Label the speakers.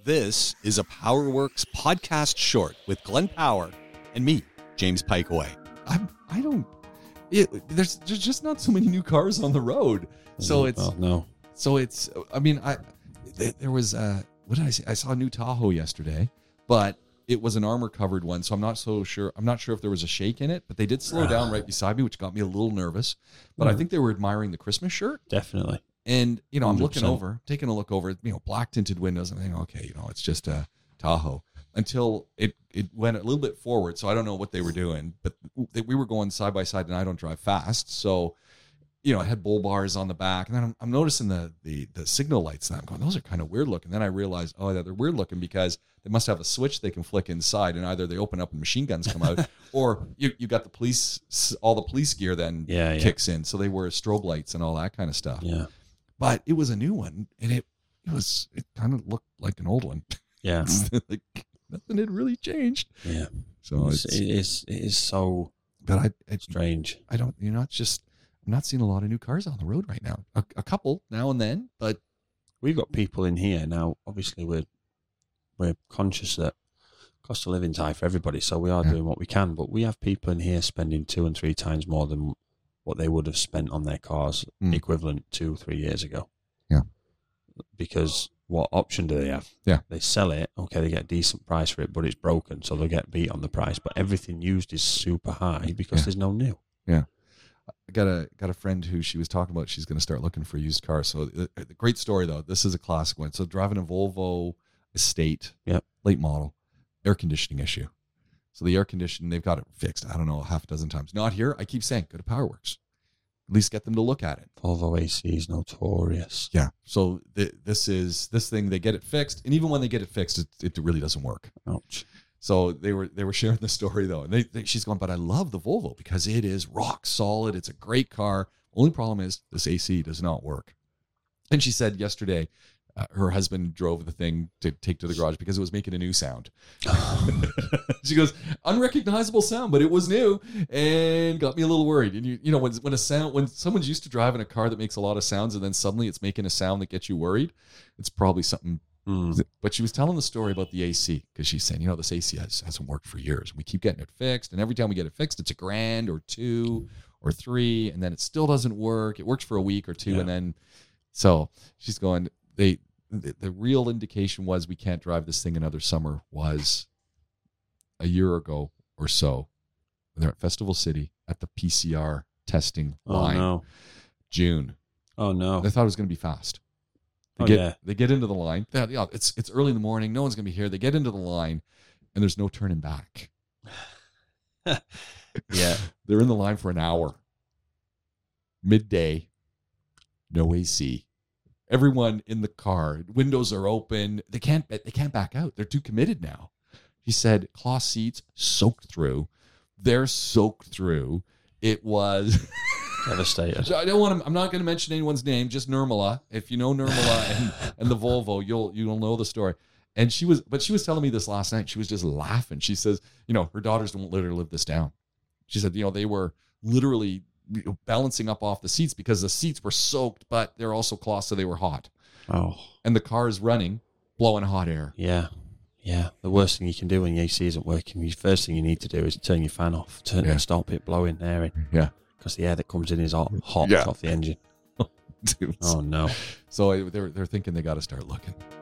Speaker 1: This is a PowerWorks podcast short with Glenn Power and me, James Pikeway. There's just not so many new cars on the road. So it's,
Speaker 2: no.
Speaker 1: So it's, I mean, there was, what did I say? I saw a new Tahoe yesterday, but it was an armor covered one. So I'm not so sure. I'm not sure if there was a shake in it, but they did slow down right beside me, which got me a little nervous. But I think they were admiring the Christmas shirt.
Speaker 2: Definitely.
Speaker 1: And, I'm
Speaker 2: 100%.
Speaker 1: looking over, taking a look over, black tinted windows. I'm thinking, okay, it's just a Tahoe. Until it went a little bit forward. So I don't know what they were doing, but we were going side by side and I don't drive fast. So, it had bull bars on the back. And then I'm noticing the signal lights and I'm going, those are kind of weird looking. Then I realized, they're weird looking because they must have a switch they can flick inside and either they open up and machine guns come out or you got the police, all the police gear then kicks in. So they wear strobe lights and all that kind of stuff.
Speaker 2: Yeah.
Speaker 1: But it was a new one and it kind of looked like an old one.
Speaker 2: Yeah.
Speaker 1: Like nothing had really changed.
Speaker 2: Yeah.
Speaker 1: So
Speaker 2: it is so strange.
Speaker 1: I'm not seeing a lot of new cars on the road right now. A couple now and then, but
Speaker 2: we've got people in here now. Obviously, we're conscious that cost of living's high for everybody, so we are doing what we can. But we have people in here spending 2 and 3 times more than what they would have spent on their cars equivalent 2-3 years ago.
Speaker 1: Yeah.
Speaker 2: Because what option do they have?
Speaker 1: Yeah.
Speaker 2: They sell it. Okay, they get a decent price for it, but it's broken, so they'll get beat on the price. But everything used is super high because there's no new.
Speaker 1: Yeah. I got a friend who she was talking about she's going to start looking for used cars. So the great story though. This is a classic one. So driving a Volvo Estate, late model, air conditioning issue. So the air conditioning, they've got it fixed. I don't know, half a dozen times. Not here. I keep saying, go to PowerWorks. At least get them to look at it.
Speaker 2: Volvo AC is notorious.
Speaker 1: Yeah. So this thing, they get it fixed, and even when they get it fixed, it really doesn't work.
Speaker 2: Ouch.
Speaker 1: So they were sharing the story though, and she's going, but I love the Volvo because it is rock solid. It's a great car. Only problem is this AC does not work. And she said yesterday, her husband drove the thing to take to the garage because it was making a new sound. She goes, unrecognizable sound, but it was new and got me a little worried. And when someone's used to driving a car that makes a lot of sounds and then suddenly it's making a sound that gets you worried, it's probably something. But she was telling the story about the AC because she's saying, this AC hasn't worked for years. We keep getting it fixed, and every time we get it fixed, it's $1,000 or $2,000 or $3,000, and then it still doesn't work. It works for a week or two, and then so she's going. The real indication was we can't drive this thing another summer was a year ago or so. They're at Festival City at the PCR testing line.
Speaker 2: No.
Speaker 1: June.
Speaker 2: Oh no!
Speaker 1: They thought it was going to be fast. They get into the line. It's early in the morning. No one's going to be here. They get into the line, and there's no turning back.
Speaker 2: Yeah.
Speaker 1: They're in the line for an hour. Midday. No AC. Everyone in the car. Windows are open. They can't back out. They're too committed now. He said cloth seats soaked through. They're soaked through. It was...
Speaker 2: Devastated.
Speaker 1: I'm not going to mention anyone's name, just Nirmala. If you know Nirmala and the Volvo, you'll know the story. And she was telling me this last night. She was just laughing. She says, her daughters don't let her live this down. She said, they were literally balancing up off the seats because the seats were soaked, but they're also cloth, so they were hot.
Speaker 2: Oh.
Speaker 1: And the car is running, blowing hot air.
Speaker 2: Yeah. Yeah. The worst thing you can do when the AC isn't working, the first thing you need to do is turn your fan off, and stop it blowing air in.
Speaker 1: Yeah.
Speaker 2: Because the air that comes in is hot off the engine.
Speaker 1: Dude.
Speaker 2: Oh no!
Speaker 1: So they're thinking they got to start looking.